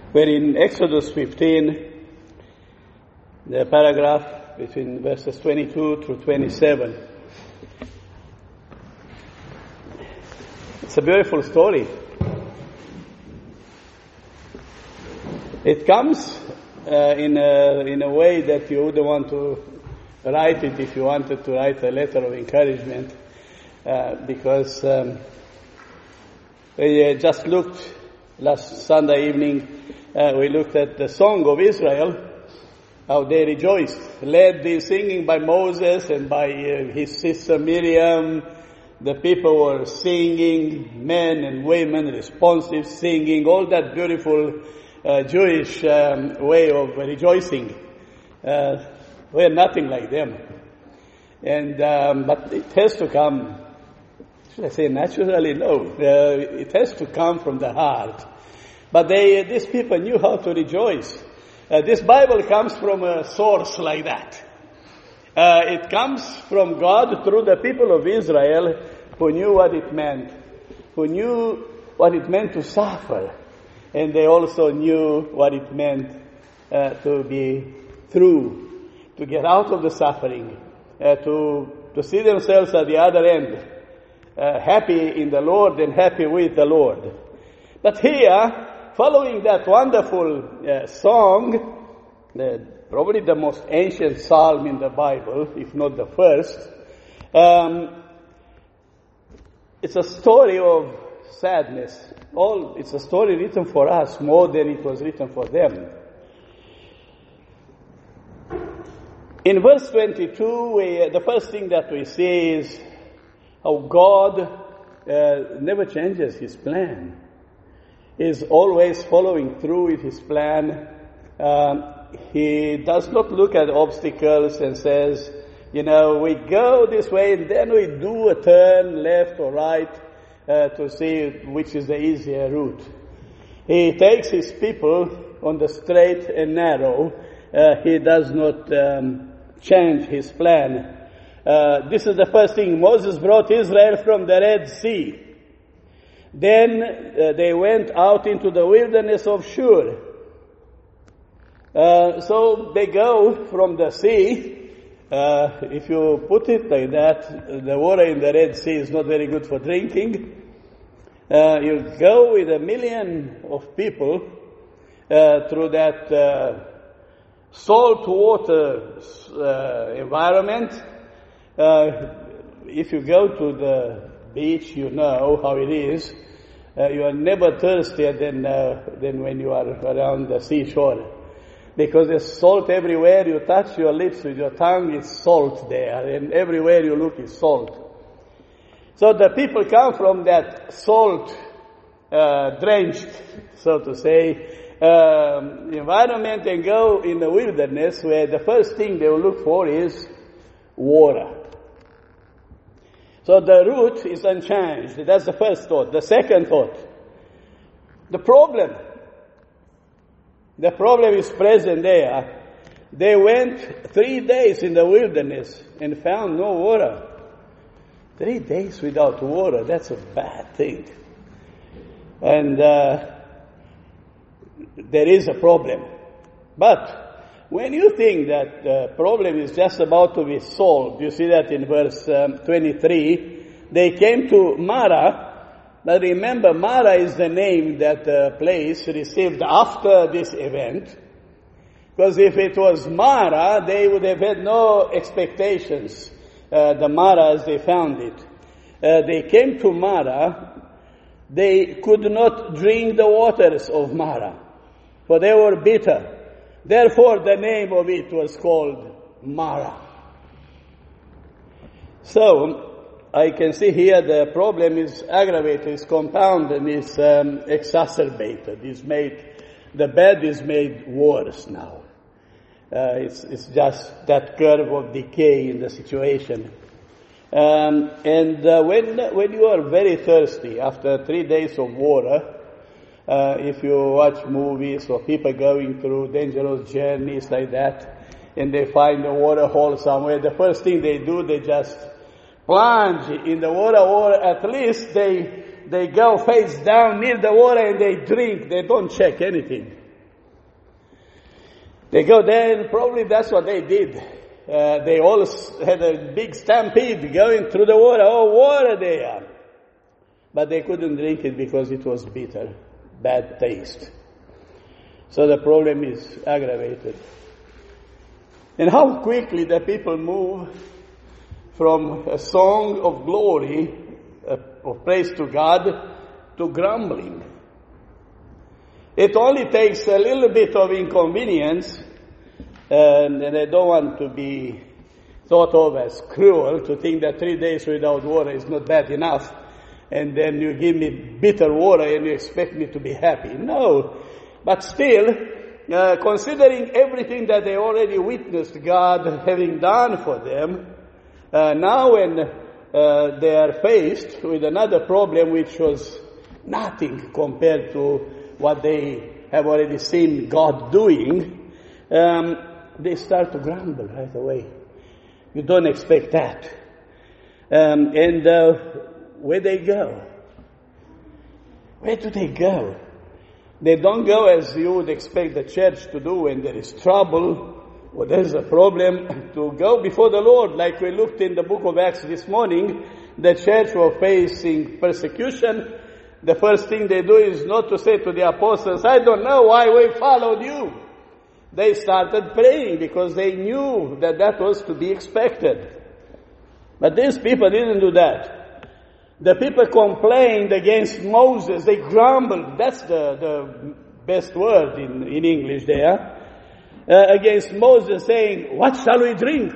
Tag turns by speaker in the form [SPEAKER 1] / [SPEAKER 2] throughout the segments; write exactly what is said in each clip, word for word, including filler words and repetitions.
[SPEAKER 1] We're in Exodus fifteen, the paragraph between verses twenty-two through twenty-seven. It's a beautiful story. It comes uh, in a in a way that you wouldn't want to write it if you wanted to write a letter of encouragement, uh, because um, we uh, just looked last Sunday evening. Uh, we looked at the song of Israel, how they rejoiced, led in singing by Moses and by uh, his sister Miriam. The people were singing, men and women, responsive singing, all that beautiful uh, Jewish um, way of rejoicing. Uh, we're nothing like them. And um, but it has to come, should I say naturally? No. Uh, it has to come from the heart. But they, these people knew how to rejoice. Uh, this Bible comes from a source like that. Uh, it comes from God through the people of Israel who knew what it meant, who knew what it meant to suffer, and they also knew what it meant uh, to be through, to get out of the suffering, uh, to to see themselves at the other end, uh, happy in the Lord and happy with the Lord. But here, following that wonderful uh, song, uh, probably the most ancient psalm in the Bible, if not the first, um, it's a story of sadness. All it's a story written for us more than it was written for them. In verse twenty-two, we, the first thing that we see is how God uh, never changes His plan. Is always following through with His plan. Um, he does not look at obstacles and says, you know, we go this way and then we do a turn left or right uh, to see which is the easier route. He takes His people on the straight and narrow. Uh, he does not um, change His plan. Uh, this is the first thing. Moses brought Israel from the Red Sea. Then uh, they went out into the wilderness of Shur. Uh, so they go from the sea. Uh, if you put it like that, the water in the Red Sea is not very good for drinking. Uh, you go with a million of people uh, through that uh, salt water uh, environment. Uh, if you go to the beach, you know how it is. Uh, you are never thirstier than uh, than when you are around the seashore, because there's salt everywhere. You touch your lips with your tongue, it's salt there, and everywhere you look is salt. So the people come from that salt uh, drenched, so to say, um, environment and go in the wilderness, where the first thing they will look for is water. So the route is unchanged. That's the first thought. The second thought, the problem. The problem is present there. They went three days in the wilderness and found no water. Three days without water, that's a bad thing. And uh, there is a problem. But when you think that the problem is just about to be solved, you see that in verse um, twenty-three, they came to Marah. But remember, Marah is the name that the place received after this event. Because if it was Marah, they would have had no expectations, uh, the Marah as they found it. Uh, they came to Marah. They could not drink the waters of Marah, for they were bitter. Therefore, the name of it was called Marah. So, I can see here the problem is aggravated, is compounded, and is um, exacerbated. Is made, the bad is made worse now. Uh, it's, it's just that curve of decay in the situation. Um, and uh, when when you are very thirsty after three days of water, Uh, if you watch movies or people going through dangerous journeys like that, and they find a water hole somewhere, the first thing they do, they just plunge in the water, or at least they they go face down near the water and they drink. They don't check anything. They go there, and probably that's what they did. Uh, they all had a big stampede going through the water. Oh, water there! But they couldn't drink it because it was bitter, bad taste. So the problem is aggravated. And how quickly the people move from a song of glory, uh, of praise to God, to grumbling. It only takes a little bit of inconvenience, and, and I don't want to be thought of as cruel to think that three days without water is not bad enough, and then you give me bitter water and you expect me to be happy. No, but still, uh, considering everything that they already witnessed God having done for them, uh, now when uh, they are faced with another problem which was nothing compared to what they have already seen God doing, um, they start to grumble right away. You don't expect that. Um, and uh, where they go? Where do they go? They don't go as you would expect the church to do when there is trouble or there is a problem, to go before the Lord. Like we looked in the book of Acts this morning, the church was facing persecution. The first thing they do is not to say to the apostles, I don't know why we followed you. They started praying because they knew that that was to be expected. But these people didn't do that. The people complained against Moses. They grumbled. That's the, the best word in, in English there. Uh, against Moses, saying, what shall we drink?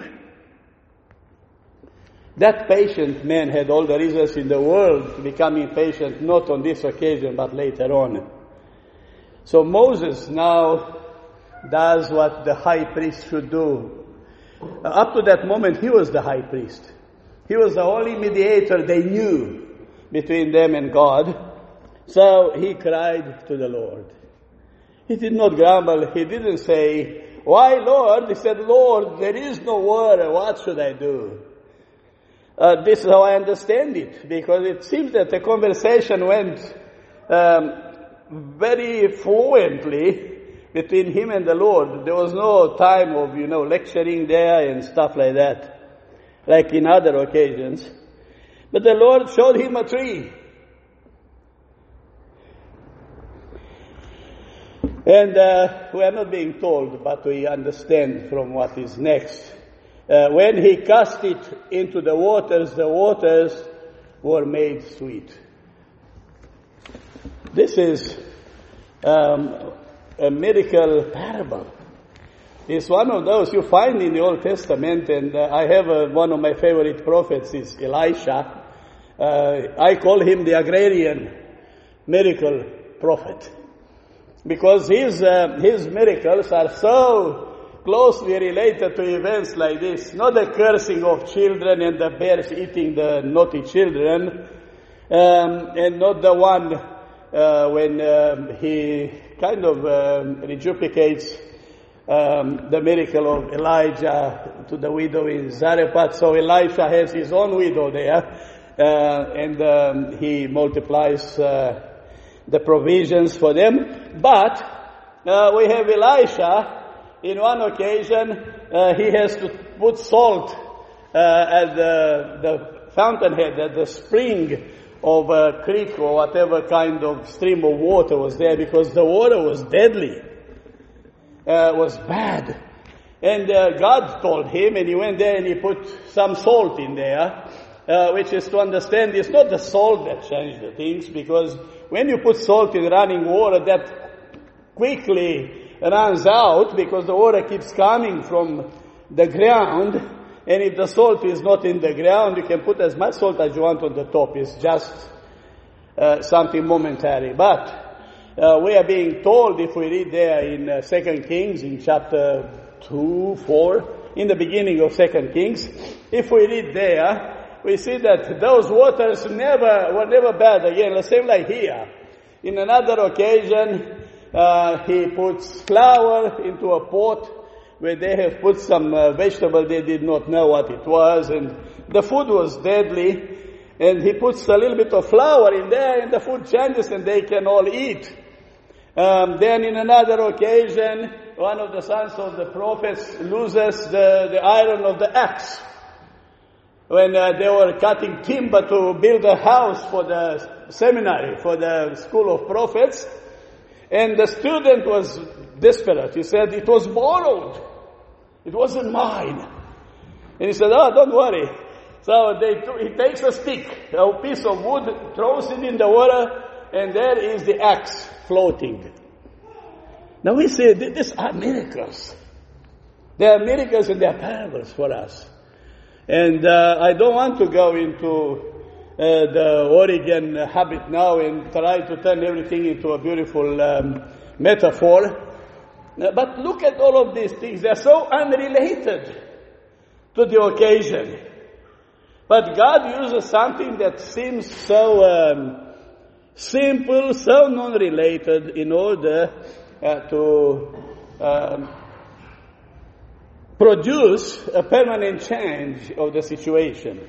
[SPEAKER 1] That patient man had all the reasons in the world to become impatient, not on this occasion, but later on. So Moses now does what the high priest should do. Uh, up to that moment, he was the high priest. He was the only mediator they knew between them and God. So he cried to the Lord. He did not grumble. He didn't say, why, Lord? He said, Lord, there is no water. What should I do? Uh, this is how I understand it, because it seems that the conversation went um, very fluently between him and the Lord. There was no time of, you know, lecturing there and stuff like that, like in other occasions. But the Lord showed him a tree. And uh, we are not being told, but we understand from what is next. Uh, when he cast it into the waters, the waters were made sweet. This is um, a miracle parable. It's one of those you find in the Old Testament, and uh, I have uh, one of my favorite prophets is Elisha. Uh, I call him the agrarian miracle prophet, because his uh, his miracles are so closely related to events like this. Not the cursing of children and the bears eating the naughty children, um, and not the one uh, when um, he kind of um, reduplicates um, the miracle of Elijah to the widow in Zarephath. So Elisha has his own widow there, uh, and um, he multiplies uh, the provisions for them. But uh, we have Elisha. In one occasion, uh, he has to put salt uh, at the, the fountainhead, at the spring of a creek or whatever kind of stream of water was there, because the water was deadly, uh, was bad. And uh, God told him, and he went there and he put some salt in there, uh, which is to understand it's not the salt that changed the things, because when you put salt in running water, that quickly runs out because the water keeps coming from the ground, and if the salt is not in the ground, you can put as much salt as you want on the top. It's just uh, something momentary. But uh, we are being told, if we read there in uh, Second Kings, in chapter two, four, in the beginning of Second Kings, if we read there, we see that those waters never were never bad again. The same like here. In another occasion, Uh, he puts flour into a pot where they have put some uh, vegetable they did not know what it was, and the food was deadly, and he puts a little bit of flour in there and the food changes and they can all eat. Um, then in another occasion, one of the sons of the prophets loses the, the iron of the axe when uh, they were cutting timber to build a house for the seminary, for the school of prophets. And the student was desperate. He said, it was borrowed. It wasn't mine. And he said, oh, don't worry. So they, he takes a stick, a piece of wood, throws it in the water, and there is the axe floating. Now we say, these are miracles. They are miracles and they are parables for us. And uh, I don't want to go into uh, the Oregon habit now and try to turn everything into a beautiful um, metaphor. But look at all of these things. They are so unrelated to the occasion. But God uses something that seems so um, simple, so non-related in order uh, to um, produce a permanent change of the situation.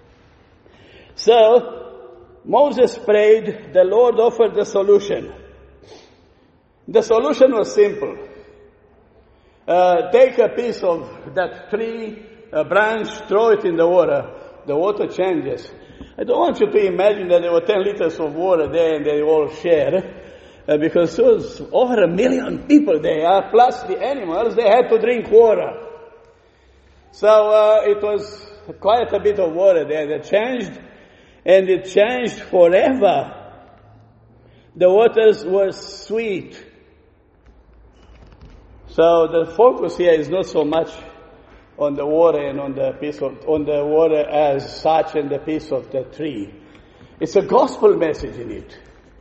[SPEAKER 1] So, Moses prayed, the Lord offered the solution. The solution was simple. Uh, take a piece of that tree, a branch, throw it in the water. The water changes. I don't want you to imagine that there were ten liters of water there and they all share, uh, because there was over a million people there, plus the animals, they had to drink water. So uh, it was quite a bit of water there that changed, and it changed forever. The waters were sweet. So the focus here is not so much on the water and on the piece of, on the water as such and the piece of the tree. It's a gospel message in it.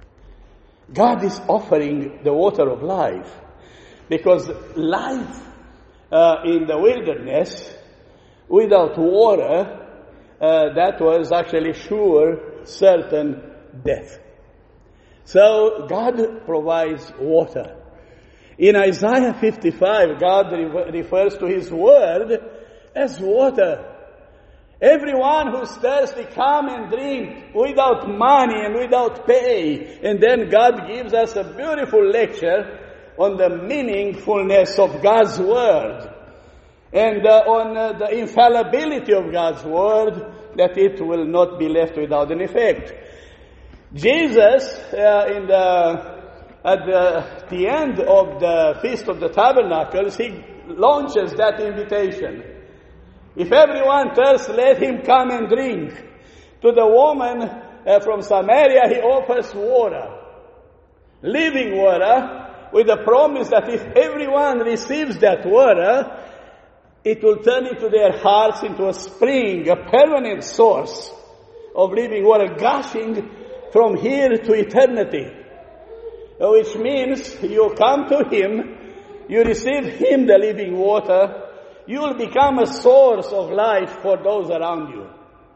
[SPEAKER 1] God is offering the water of life, because life uh, in the wilderness without water, uh, that was actually sure, certain death. So God provides water. In Isaiah fifty-five, God re- refers to His word as water. Everyone who's thirsty, come and drink without money and without pay. And then God gives us a beautiful lecture on the meaningfulness of God's word. And uh, on uh, the infallibility of God's word, that it will not be left without an effect. Jesus, uh, in the At the, the end of the Feast of the Tabernacles, He launches that invitation. If everyone thirsts, let him come and drink. To the woman uh, from Samaria, He offers water. Living water, with the promise that if everyone receives that water, it will turn into their hearts into a spring, a permanent source of living water, gushing from here to eternity. Which means you come to Him, you receive Him, the living water, you will become a source of life for those around you.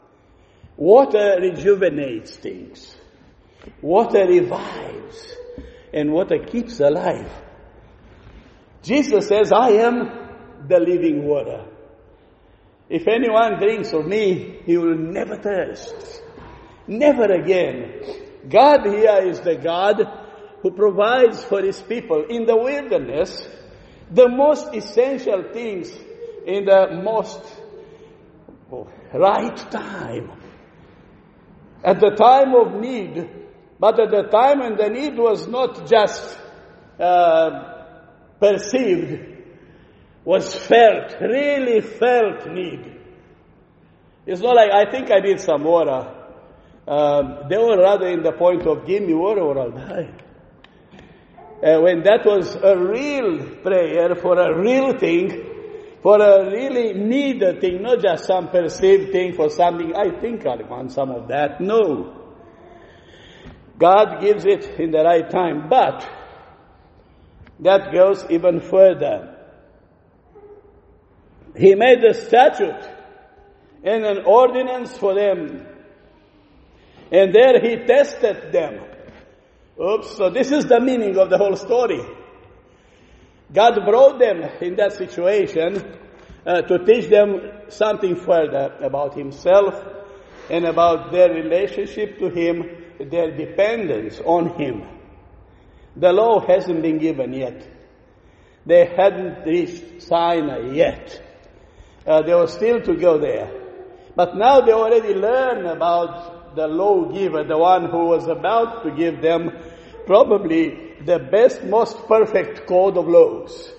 [SPEAKER 1] Water rejuvenates things. Water revives. And water keeps alive. Jesus says, I am the living water. If anyone drinks of me, he will never thirst. Never again. God here is the God who provides for His people in the wilderness the most essential things in the most right time. At the time of need, but at the time when the need was not just uh, perceived, was felt, really felt need. It's not like, I think I need some water. Um, they were rather in the point of, give me water or I'll die. Uh, when that was a real prayer for a real thing, for a really needed thing, not just some perceived thing for something, I think I want some of that. No. God gives it in the right time, but that goes even further. He made a statute and an ordinance for them, and there He tested them. Oops, so this is the meaning of the whole story. God brought them in that situation uh, to teach them something further about Himself and about their relationship to Him, their dependence on Him. The law hasn't been given yet. They hadn't reached Sinai yet. Uh, they were still to go there. But now they already learned about the lawgiver, the one who was about to give them probably the best, most perfect code of laws.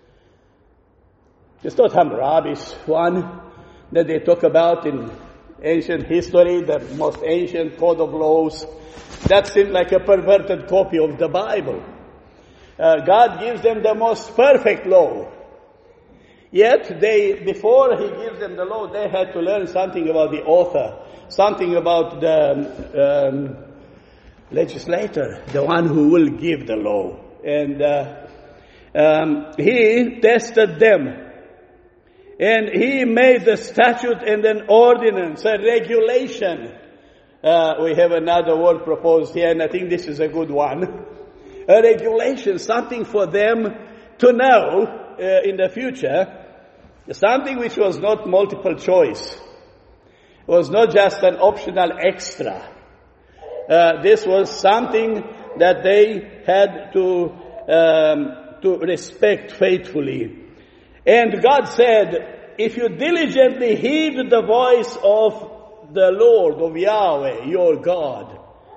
[SPEAKER 1] It's not some rubbish one that they talk about in ancient history, the most ancient code of laws. That seemed like a perverted copy of the Bible. Uh, God gives them the most perfect law. Yet, they, before He gives them the law, they had to learn something about the author, something about the um, legislator, the one who will give the law. And uh, um, He tested them. And He made the statute and an ordinance, a regulation. Uh, we have another word proposed here, and I think this is a good one. A regulation, something for them to know uh, in the future, something which was not multiple choice. It was not just an optional extra. Uh, this was something that they had to um, to respect faithfully. And God said, if you diligently heed the voice of the Lord, of Yahweh, your God.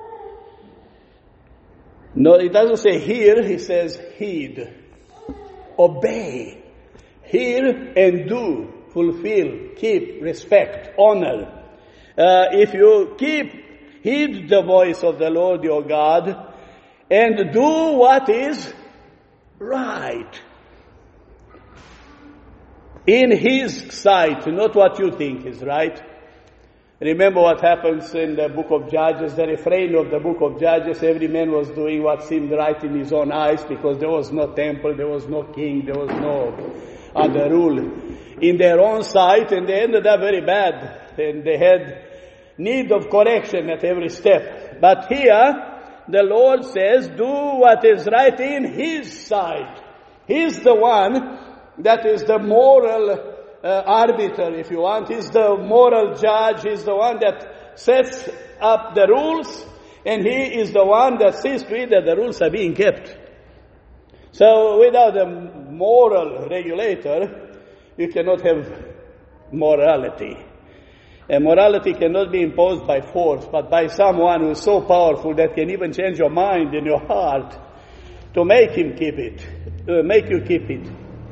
[SPEAKER 1] No, it doesn't say hear, it says heed. Obey. Hear and do. Fulfill. Keep. Respect. Honor. Uh, if you keep, heed the voice of the Lord your God, and do what is right in His sight, not what you think is right. Remember what happens in the book of Judges, the refrain of the book of Judges. Every man was doing what seemed right in his own eyes, because there was no temple, there was no king, there was no other rule in their own sight, and they ended up very bad, and they had need of correction at every step. But here, the Lord says, do what is right in His sight. He's the one that is the moral uh, arbiter, if you want. He's the moral judge. He's the one that sets up the rules, and He is the one that sees to it that the rules are being kept. So without a moral regulator, you cannot have morality. And morality cannot be imposed by force, but by someone who is so powerful that can even change your mind and your heart to make him keep it, to make you keep it.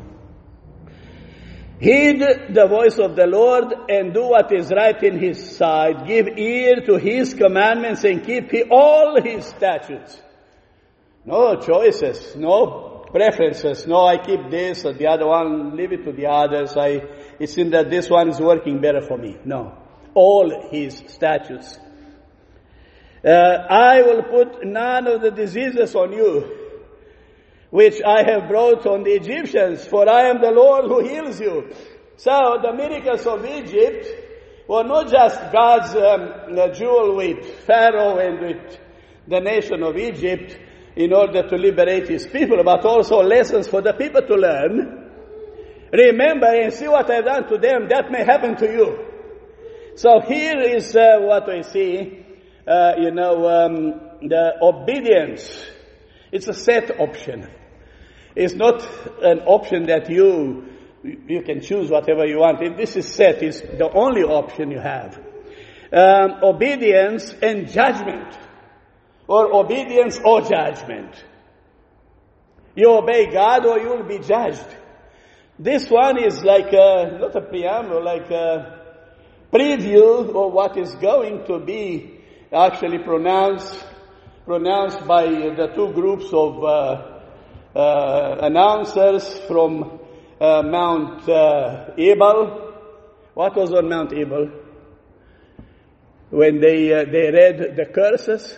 [SPEAKER 1] Heed the voice of the Lord and do what is right in His sight. Give ear to His commandments and keep all His statutes. No choices, no preferences. No, I keep this or the other one, leave it to the others. I, it seems that this one is working better for me. No. All His statutes. Uh, I will put none of the diseases on you, which I have brought on the Egyptians, for I am the Lord who heals you. So the miracles of Egypt were not just God's um, jewel with Pharaoh and with the nation of Egypt in order to liberate His people, but also lessons for the people to learn. Remember and see what I've done to them, that may happen to you. So here is uh, what we see, uh, you know, um, the obedience. It's a set option. It's not an option that you you can choose whatever you want. If this is set, it's the only option you have. Um, obedience and judgment, or obedience or judgment. You obey God or you will be judged. This one is like a, not a preamble, like a preview of what is going to be actually pronounced pronounced by the two groups of uh, uh, announcers from uh, Mount uh, Ebal. What was on Mount Ebal? When they uh, they read the curses.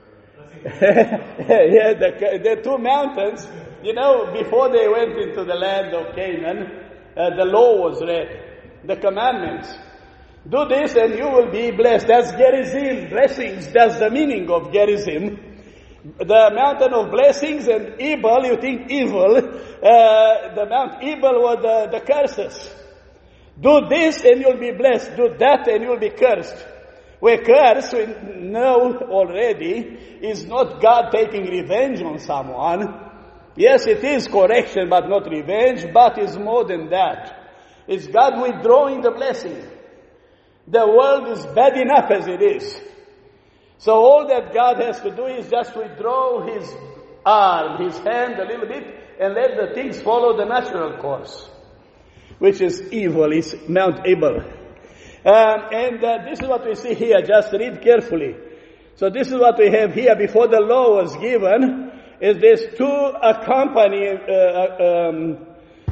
[SPEAKER 1] Yeah, the, the two mountains. You know, before they went into the land of Canaan, uh, the law was read, the commandments. Do this and you will be blessed. That's Gerizim, blessings. That's the meaning of Gerizim. The mountain of blessings, and Ebal, you think evil. Uh, the Mount Ebal were the, the curses. Do this and you'll be blessed. Do that and you'll be cursed. Where curse, we know already, is not God taking revenge on someone. Yes, it is correction, but not revenge, but it's more than that. It's God withdrawing the blessing. The world is bad enough as it is. So all that God has to do is just withdraw His arm, His hand a little bit, and let the things follow the natural course, which is evil, is Mount Ebal. Um, and uh, this is what we see here. Just read carefully. So this is what we have here. Before the law was given, is this two accompanying uh, um,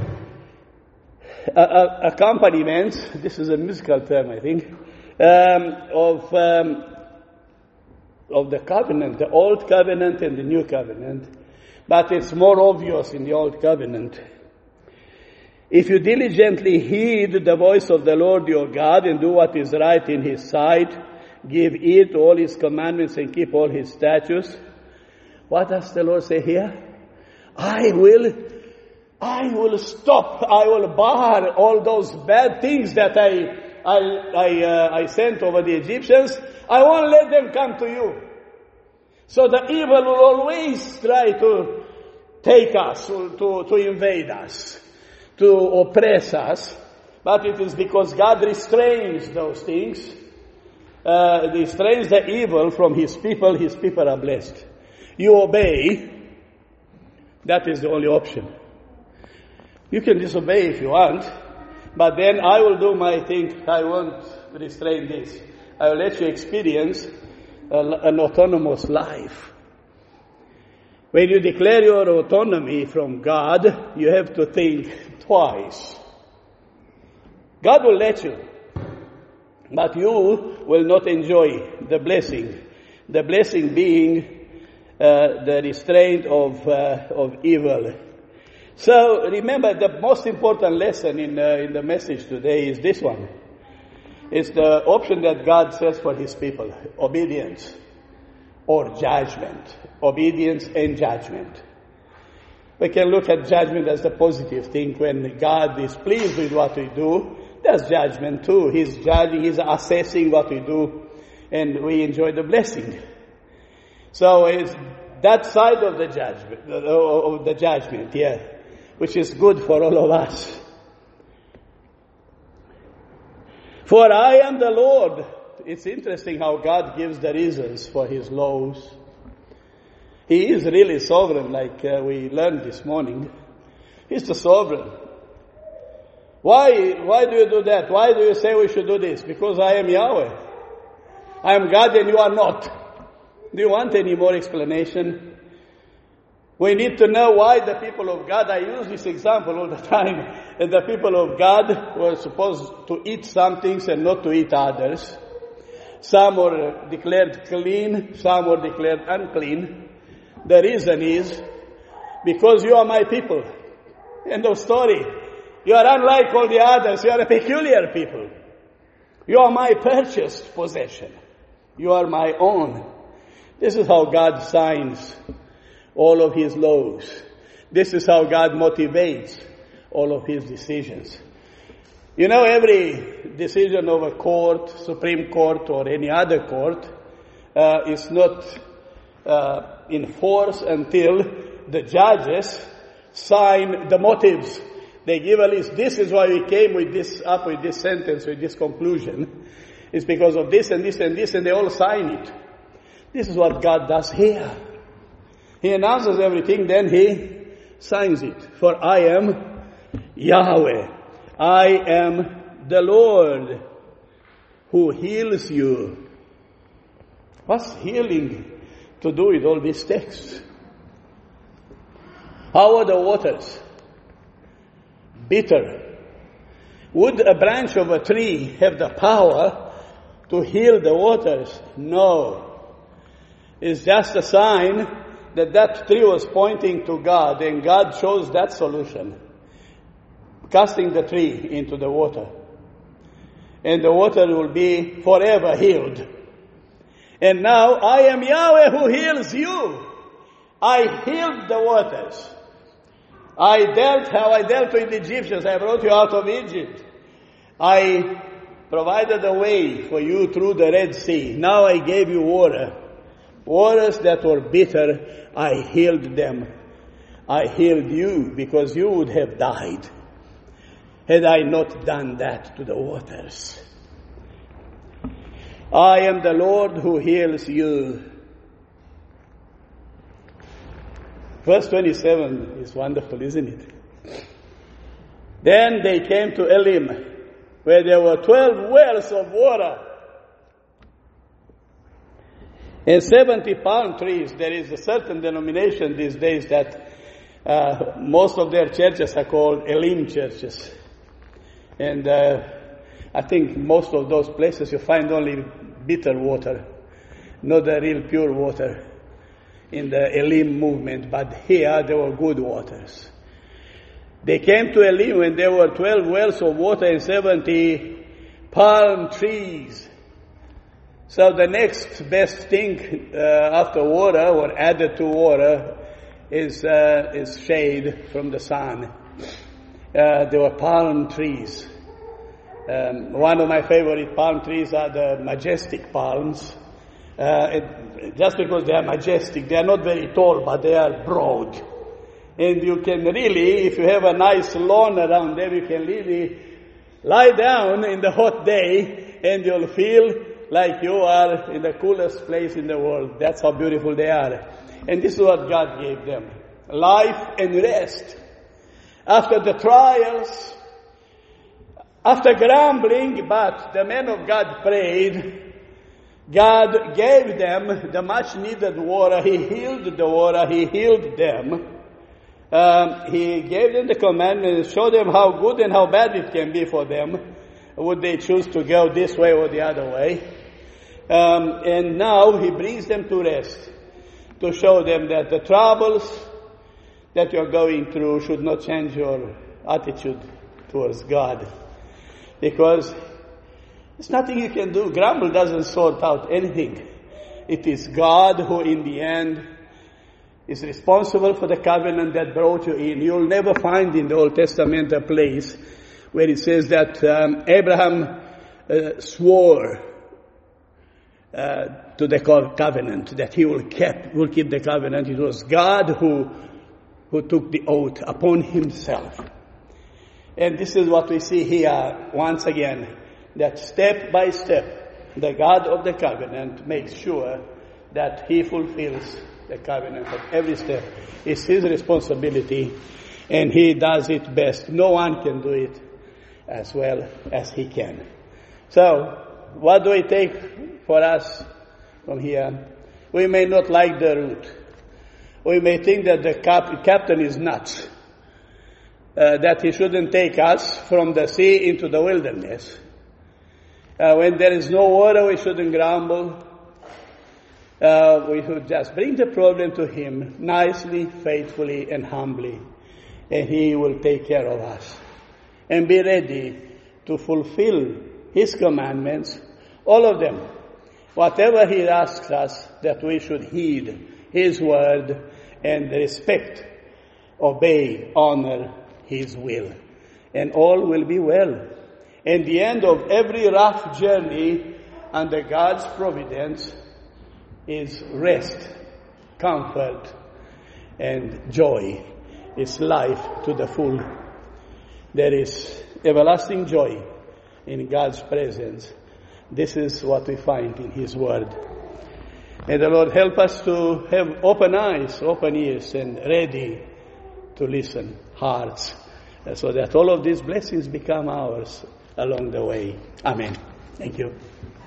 [SPEAKER 1] uh, accompaniments. This is a musical term, I think, um, of um, of the covenant, the old covenant and the new covenant. But it's more obvious in the old covenant. If you diligently heed the voice of the Lord your God and do what is right in His sight, give ear to all His commandments and keep all His statutes. What does the Lord say here? I will, I will stop, I will bar all those bad things that I, I, I, uh, I sent over the Egyptians. I won't let them come to you. So the evil will always try to take us, to, to invade us, to oppress us, but it is because God restrains those things, uh, restrains the evil from His people. His people are blessed. You obey, that is the only option. You can disobey if you want, but then I will do my thing. I won't restrain this. I will let you experience a, an autonomous life. When you declare your autonomy from God, you have to think twice. God will let you, but you will not enjoy the blessing. The blessing being uh, the restraint of uh, of evil. So remember, the most important lesson in uh, in the message today is this one. It's the option that God says for His people: obedience or judgment. Obedience and judgment. We can look at judgment as the positive thing. When God is pleased with what we do, there's judgment too. He's judging, He's assessing what we do, and we enjoy the blessing. So it's that side of the judgment, of the judgment, yeah, which is good for all of us. For I am the Lord. It's interesting how God gives the reasons for His laws. He is really sovereign, like uh, we learned this morning. He's the sovereign. Why, why do you do that? Why do you say we should do this? Because I am Yahweh. I am God and you are not. Do you want any more explanation? We need to know why the people of God, I use this example all the time, that the people of God were supposed to eat some things and not to eat others. Some were declared clean, some were declared unclean. The reason is, because you are my people. End of story. You are unlike all the others. You are a peculiar people. You are my purchased possession. You are my own. This is how God signs all of His laws. This is how God motivates all of His decisions. You know, every decision of a court, Supreme Court or any other court, uh, is not uh, in force until the judges sign the motives. They give a list. This is why we came with this, up with this sentence, with this conclusion. It's because of this and this and this, and they all sign it. This is what God does here. He announces everything, then He signs it. For I am Yahweh. I am the Lord who heals you. What's healing to do with all these texts? How are the waters? Bitter. Would a branch of a tree have the power to heal the waters? No. It's just a sign that that tree was pointing to God, and God chose that solution. Casting the tree into the water. And the water will be forever healed. And now, I am Yahweh who heals you. I healed the waters. I dealt how I dealt with the Egyptians. I brought you out of Egypt. I provided a way for you through the Red Sea. Now I gave you water. Waters that were bitter, I healed them. I healed you because you would have died had I not done that to the waters. I am the Lord who heals you. Verse twenty-seven is wonderful, isn't it? Then they came to Elim, where there were twelve wells of water and seventy palm trees. There is a certain denomination these days that uh, most of their churches are called Elim churches. And uh, I think most of those places you find only bitter water, not the real pure water in the Elim movement. But here there were good waters. They came to Elim when there were twelve wells of water and seventy palm trees. So the next best thing uh, after water, or added to water, is uh, is shade from the sun. Uh, there were palm trees. Um, one of my favorite palm trees are the majestic palms. Uh, it, just because they are majestic, they are not very tall, but they are broad. And you can really, if you have a nice lawn around there, you can really lie down in the hot day and you'll feel like you are in the coolest place in the world. That's how beautiful they are. And this is what God gave them. Life and rest. After the trials, after grumbling, but the men of God prayed, God gave them the much needed water. He healed the water. He healed them. Um, he gave them the commandments, showed them how good and how bad it can be for them. Would they choose to go this way or the other way? Um, and now He brings them to rest, to show them that the troubles that you're going through should not change your attitude towards God. Because there's nothing you can do. Grumble doesn't sort out anything. It is God who in the end is responsible for the covenant that brought you in. You'll never find in the Old Testament a place where it says that um, Abraham uh, swore uh, to the covenant, that he will keep, will keep the covenant. It was God who, who took the oath upon Himself. And this is what we see here once again, that step by step, the God of the covenant makes sure that He fulfills the covenant at every step. It's His responsibility, and He does it best. No one can do it as well as He can. So, what do we take for us from here? We may not like the route. We may think that the cap- captain is nuts, uh, that he shouldn't take us from the sea into the wilderness. Uh, when there is no water, we shouldn't grumble. Uh, we should just bring the problem to Him nicely, faithfully, and humbly, and He will take care of us. And be ready to fulfill His commandments, all of them. Whatever He asks us, that we should heed His word and respect, obey, honor His will. And all will be well. And the end of every rough journey under God's providence is rest, comfort, and joy. It's life to the full. There is everlasting joy in God's presence. This is what we find in His Word. May the Lord help us to have open eyes, open ears, and ready to listen, hearts, so that all of these blessings become ours along the way. Amen. Thank you.